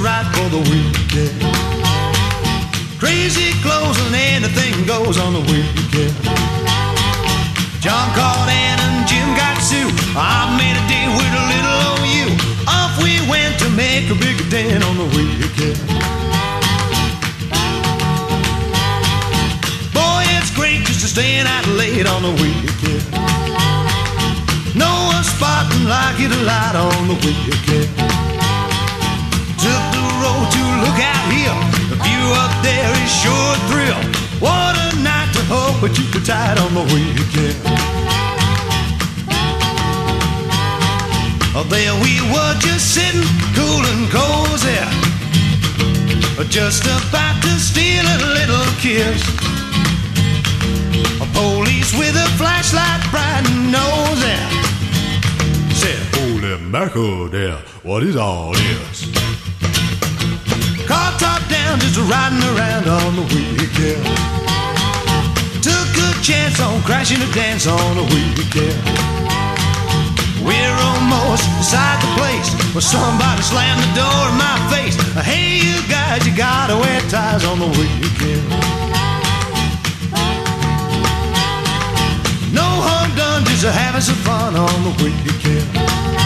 right for the weekend. Crazy clothes and anything goes on the weekend. John called Ann and Jim got Sue. I made a deal with a little old you. Off we went to make a big dent on the weekend. Boy, it's great just to staying out late on the weekend. No one's spotting like it a lot on the weekend. Took the road to look out here. The view up there is sure a thrill. What a night to hope but you could tide on the weekend. There we were just sitting cool and cozy, just about to steal a little kiss. A police with a flashlight bright and nosy said, "Holy mackerel there, what is all this?" Car top down, just riding around on the weekend. Took a chance on crashing a dance on the weekend. We're almost beside the place where somebody slammed the door in my face. Hey, you guys, you gotta wear ties on the weekend. No harm done, just having some fun on the weekend.